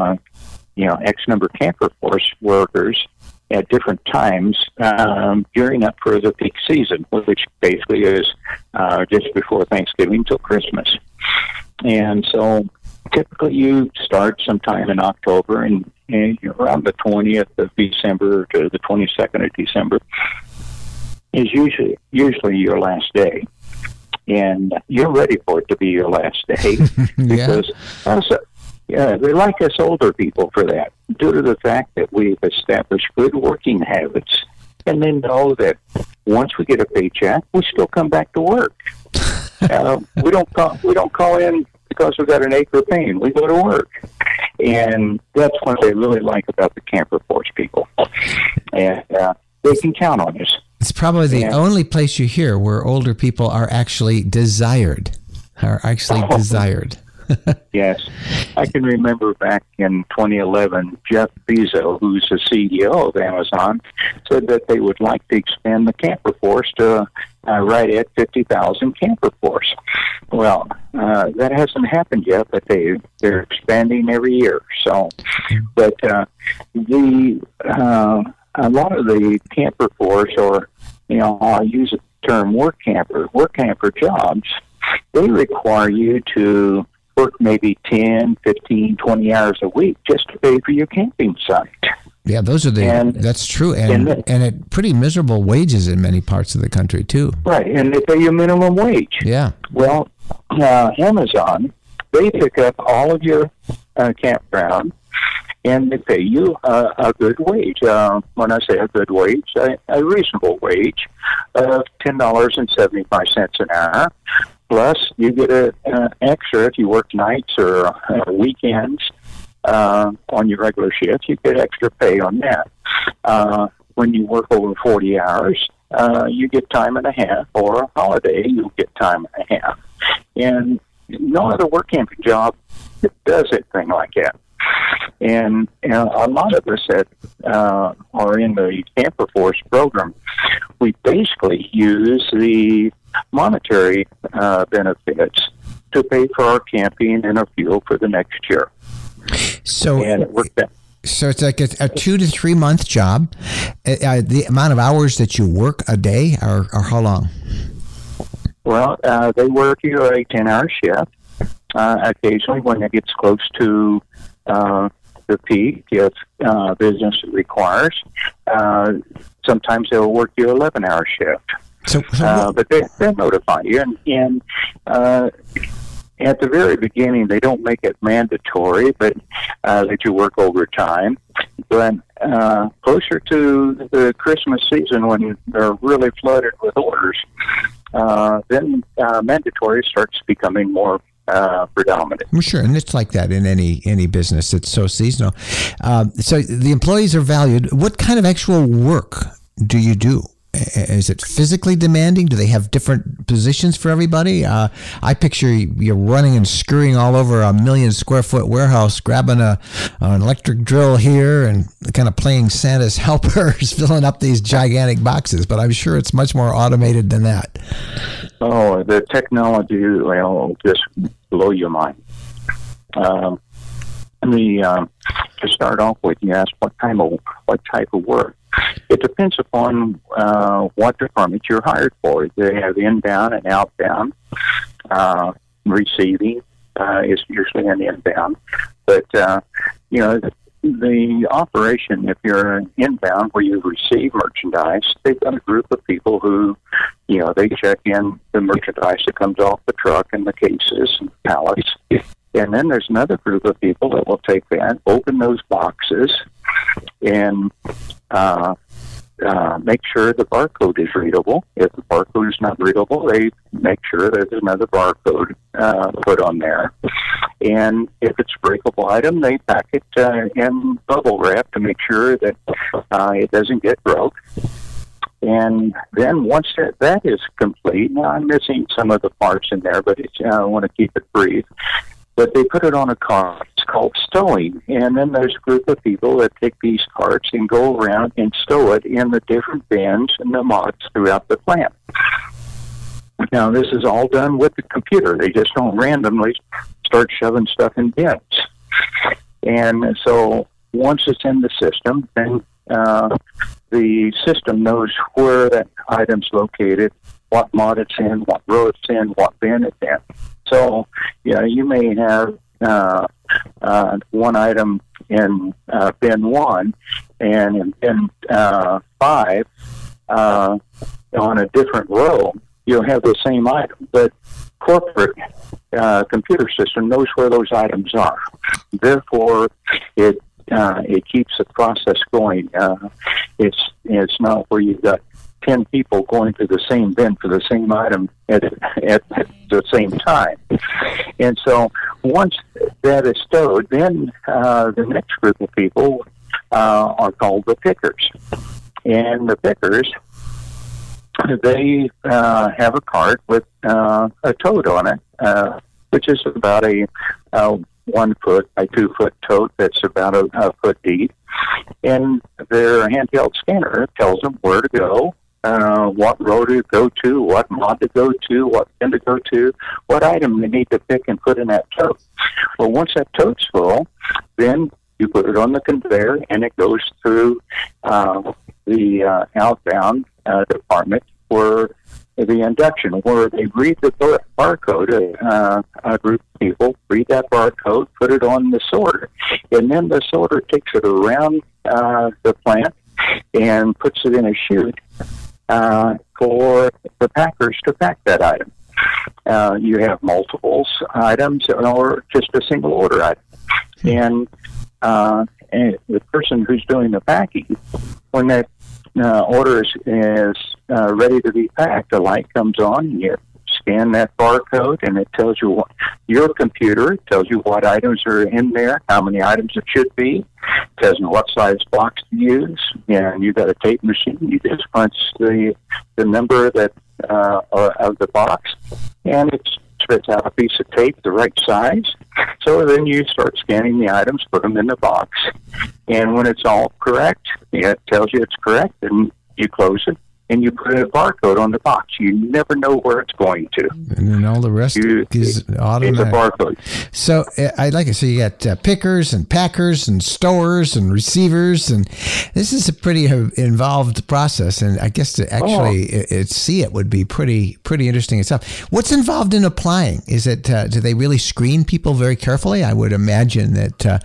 X number of Camper Force workers at different times gearing up for the peak season, which basically is just before Thanksgiving till Christmas. And so typically you start sometime in October and around the 20th of December to the 22nd of December is usually your last day. And you're ready for it to be your last day because they like us older people for that, due to the fact that we've established good working habits, and then know that once we get a paycheck, we still come back to work. We don't call in because we've got an ache or pain. We go to work, and that's what they really like about the Camper Force people, and they can count on us. It's probably the only place you hear where older people are actually desired. Yes. I can remember back in 2011, Jeff Bezos, who's the CEO of Amazon, said that they would like to expand the Camper Force to right at 50,000 Camper Force. Well, that hasn't happened yet, but they're expanding every year. So, but a lot of the Camper Force, or I'll use the term work camper jobs, they require you to work maybe 10, 15, 20 hours a week just to pay for your camping site. Yeah, that's true. And at pretty miserable wages in many parts of the country, too. Right, and they pay you minimum wage. Yeah. Well, Amazon, they pick up all of your campground, and they pay you a good wage. When I say a good wage, a reasonable wage of $10.75 an hour. Plus, you get an extra if you work nights or weekends on your regular shift. You get extra pay on that. When you work over 40 hours, you get time and a half, or a holiday, you'll get time and a half. And no other work camping job does anything like that. And a lot of us that are in the Camper Force program, we basically use the monetary benefits to pay for our camping and our fuel for the next year. So, and it worked out. So it's like a 2 to 3 month job. The amount of hours that you work a day are how long? Well, they work you a 10-hour shift. Occasionally, when it gets close to the peak if business requires. Sometimes they'll work you 11-hour shift. But they notify you. And at the very beginning, they don't make it mandatory, but that you work overtime. But closer to the Christmas season, when they're really flooded with orders, then mandatory starts becoming more predominant. Well, sure, and it's like that in any business. It's so seasonal. So the employees are valued. What kind of actual work do you do? Is it physically demanding? Do they have different positions for everybody? I picture you're running and screwing all over a 1 million square foot warehouse, grabbing an electric drill here and kind of playing Santa's helpers, filling up these gigantic boxes. But I'm sure it's much more automated than that. Oh, the technology will just blow your mind. To start off with, you asked what type of work. It depends upon what department you're hired for. They have inbound and outbound. Receiving is usually an inbound, but the operation, if you're inbound where you receive merchandise, they've got a group of people who, they check in the merchandise that comes off the truck and the cases and pallets. And then there's another group of people that will take that, open those boxes, and make sure the barcode is readable. If the barcode is not readable, they make sure there's another barcode put on there. And if it's a breakable item, they pack it in bubble wrap to make sure that it doesn't get broke. And then once that is complete, now I'm missing some of the parts in there, but I want to keep it brief. But they put it on a cart. It's called stowing. And then there's a group of people that take these carts and go around and stow it in the different bins and the mods throughout the plant. Now, this is all done with the computer. They just don't randomly start shoving stuff in bins. And so once it's in the system, then the system knows where that item's located, what mod it's in, what row it's in, what bin it's in. So, you may have one item in bin 1 and in bin 5 on a different row. You'll have the same item, but corporate computer system knows where those items are. Therefore, it keeps the process going. It's not where you've got 10 people going to the same bin for the same item at the same time. And so once that is stowed, then the next group of people are called the pickers. And the pickers, they have a cart with a tote on it, which is about a 1 foot by 2 foot tote that's about a foot deep. And their handheld scanner tells them where to go, what row to go to, what mod to go to, what bin to go to, what item they need to pick and put in that tote. Well, once that tote's full, then you put it on the conveyor and it goes through the outbound department for the induction, where they read the barcode. A group of people read that barcode, put it on the sorter, and then the sorter takes it around the plant and puts it in a chute for the packers to pack that item. You have multiples items or just a single order item. And the person who's doing the packing, when that order is ready to be packed, a light comes on, and you scan that barcode, and it tells you what your computer tells you what items are in there, how many items it should be, tells you what size box to use, and you've got a tape machine. You just punch the number that of the box, and it spits out a piece of tape the right size. So then you start scanning the items, put them in the box, and when it's all correct, it tells you it's correct, and you close it, and you put a barcode on the box. You never know where it's going to. And then all the rest is automatic. It's a barcode. So I like it. So you got pickers and packers and stores and receivers, and this is a pretty involved process. And I guess to actually see it would be pretty interesting itself. What's involved in applying? Is it do they really screen people very carefully? I would imagine that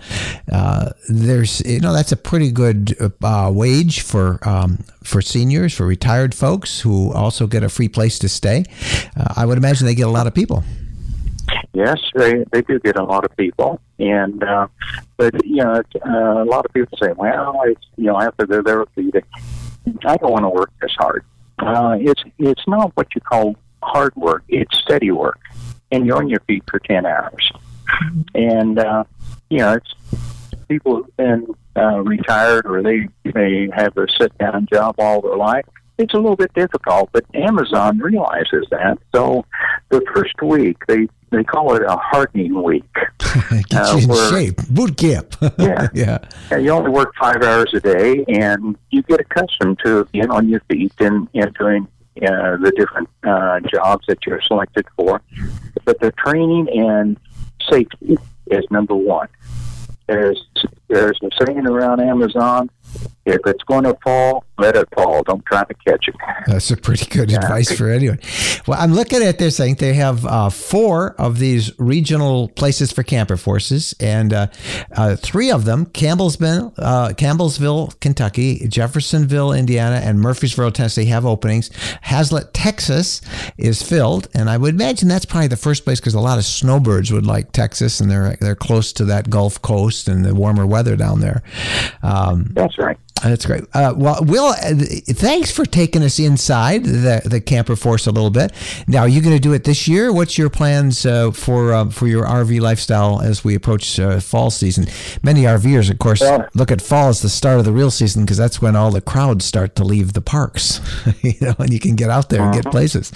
there's that's a pretty good wage for seniors, for retired folks who also get a free place to stay. I would imagine they get a lot of people. Yes, they do get a lot of people, and but a lot of people say, "Well, after they're there, I don't want to work this hard." It's not what you call hard work; it's steady work, and you're on your feet for 10 hours. And it's people who've been retired, or they have a sit-down job all their life. It's a little bit difficult, but Amazon realizes that. So the first week, they call it a hardening week. Get you in shape. Boot camp. Yeah. You only work 5 hours a day, and you get accustomed to being on your feet and doing the different jobs that you're selected for. But the training and safety is number one. There's a saying around Amazon, if it's going to fall, let it fall. Don't try to catch it. That's a pretty good advice for anyone. Well, I'm looking at this thing. They have 4 of these regional places for camper forces, and 3 of them, Campbellsville, Kentucky, Jeffersonville, Indiana, and Murfreesboro, Tennessee, have openings. Hazlet, Texas is filled, and I would imagine that's probably the first place because a lot of snowbirds would like Texas, and they're close to that Gulf Coast and the warmer weather down there. That's right. That's great. Well, Will, thanks for taking us inside the camper force a little bit. Now, are you going to do it this year? What's your plans for your RV lifestyle as we approach fall season? Many RVers, of course, look at fall as the start of the real season because that's when all the crowds start to leave the parks, and you can get out there and get places.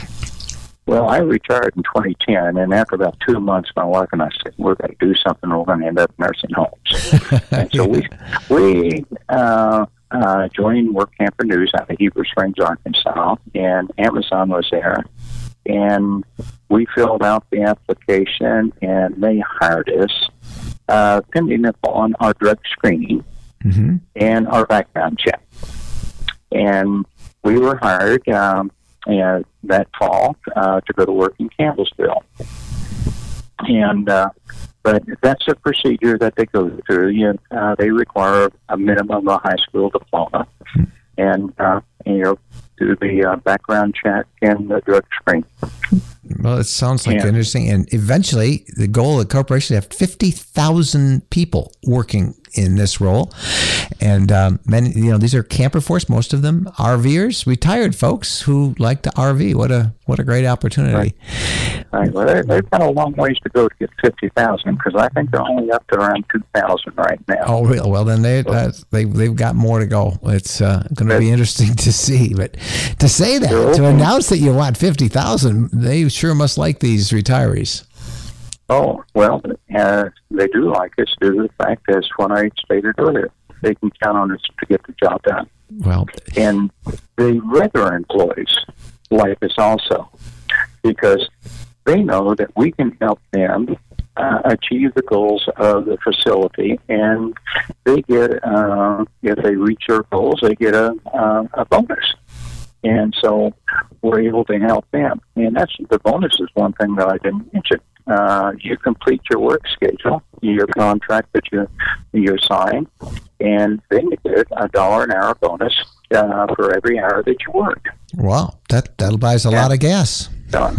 Well, I retired in 2010, and after about 2 months, my wife and I said, we're going to do something, we're going to end up in nursing homes. And so we joined Work Camper News out of Heber Springs, Arkansas, and Amazon was there. And we filled out the application, and they hired us, pending upon our drug screening and our background check. And we were hired that fall to go to work in Campbellsville. And but that's a procedure that they go through. They require a minimum of a high school diploma, and do the background check and the drug screen. Well, it sounds like interesting. And eventually, the goal of the corporation is to have 50,000 people working in this role. And many, these are camper force, most of them RVers, retired folks who like to RV. What a great opportunity. Right. Well, they've got a long ways to go to get 50,000 because I think they're only up to around 2,000 right now. Oh, really? Well, then they've got more to go. It's going to be interesting to see. But to say that, to announce that you want 50,000, they sure must like these retirees. Oh, well, they do like us due to the fact, as what I stated earlier, they can count on us to get the job done. Well, and the regular employees like us also because they know that we can help them achieve the goals of the facility, and they get, if they reach their goals, they get a bonus. And so we're able to help them. And that's the bonus is one thing that I didn't mention. You complete your work schedule, your contract that you sign, and then you get $1 an hour bonus for every hour that you work. Wow, that'll buy us a lot of gas.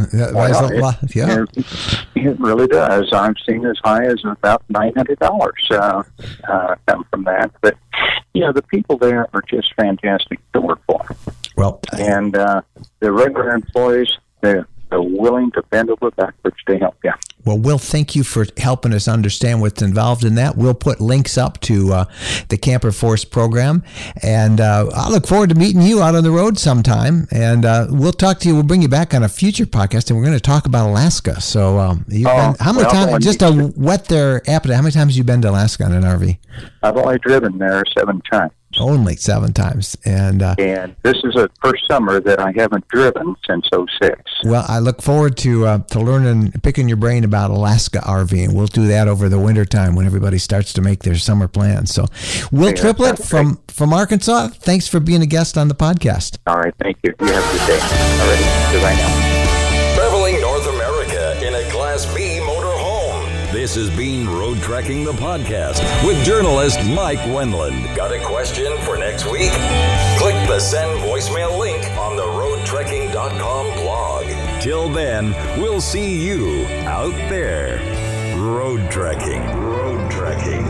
It really does. I've seen as high as about $900 come from that. But the people there are just fantastic to work for. Well, and the regular employees, they're willing to bend over backwards to help you. Well, Will, thank you for helping us understand what's involved in that. We'll put links up to the Camper Force program, and I look forward to meeting you out on the road sometime. And we'll talk to you. We'll bring you back on a future podcast, and we're going to talk about Alaska. So, how many times? Just to whet their appetite, how many times have you been to Alaska in an RV? I've only driven there 7 times. Only 7 times. And this is the first summer that I haven't driven since 2006. Well, I look forward to learning, picking your brain about Alaska RVing. We'll do that over the wintertime when everybody starts to make their summer plans. So, Will Triplett from Arkansas, thanks for being a guest on the podcast. All right, thank you. You have a good day. All right, goodbye now. Traveling North America in a Class B motorhome. This has been Road Trekking the Podcast with journalist Mike Wendland. Got a question for next week? Click the send voicemail link on the roadtrekking.com blog. Till then, we'll see you out there. Road Trekking. Road Trekking.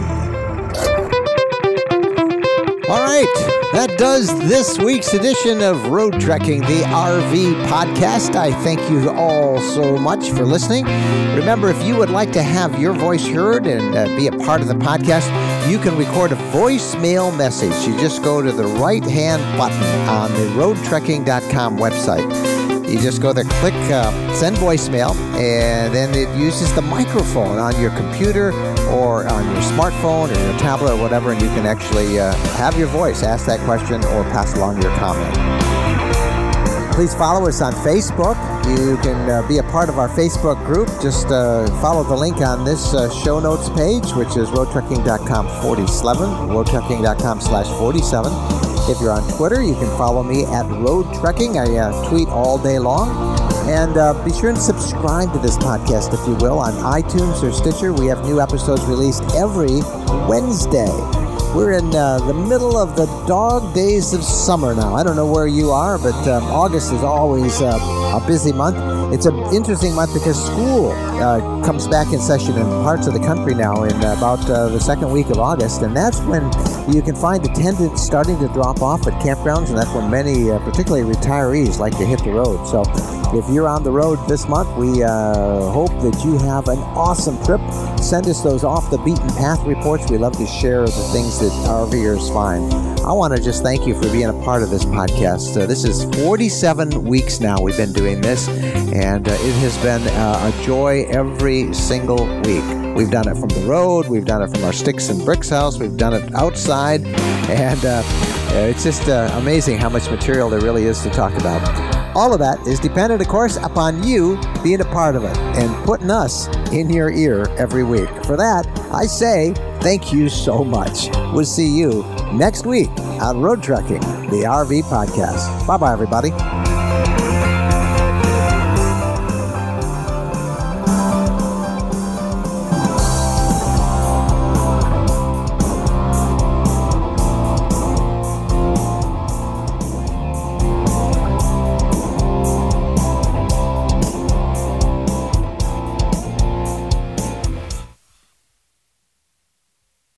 All right, that does this week's edition of Road Trekking, the RV podcast. I thank you all so much for listening. Remember, if you would like to have your voice heard and be a part of the podcast, you can record a voicemail message. You just go to the right-hand button on the roadtrekking.com website. You just go there, click send voicemail, and then it uses the microphone on your computer or on your smartphone or your tablet or whatever, and you can actually have your voice ask that question or pass along your comment. Please follow us on Facebook. You can be a part of our Facebook group. Just follow the link on this show notes page, which is roadtrekking.com/47, roadtrekking.com/47. If you're on Twitter, you can follow me at Road Trekking. I tweet all day long. And be sure and subscribe to this podcast, if you will, on iTunes or Stitcher. We have new episodes released every Wednesday. We're in the middle of the dog days of summer now. I don't know where you are, but August is always a busy month. It's an interesting month because school comes back in session in parts of the country now in about the second week of August, and that's when you can find attendance starting to drop off at campgrounds, and that's when many, particularly retirees, like to hit the road. So if you're on the road this month, we hope that you have an awesome trip. Send us those off-the-beaten-path reports. We love to share the things that RVers find. I want to just thank you for being a part of this podcast. This is 47 weeks now we've been doing this, and it has been a joy every single week. We've done it from the road. We've done it from our Sticks and Bricks house. We've done it outside, and it's just amazing how much material there really is to talk about. All of that is dependent, of course, upon you being a part of it and putting us in your ear every week. For that, I say thank you so much. We'll see you next week on Road Trekking, the RV podcast. Bye-bye, everybody.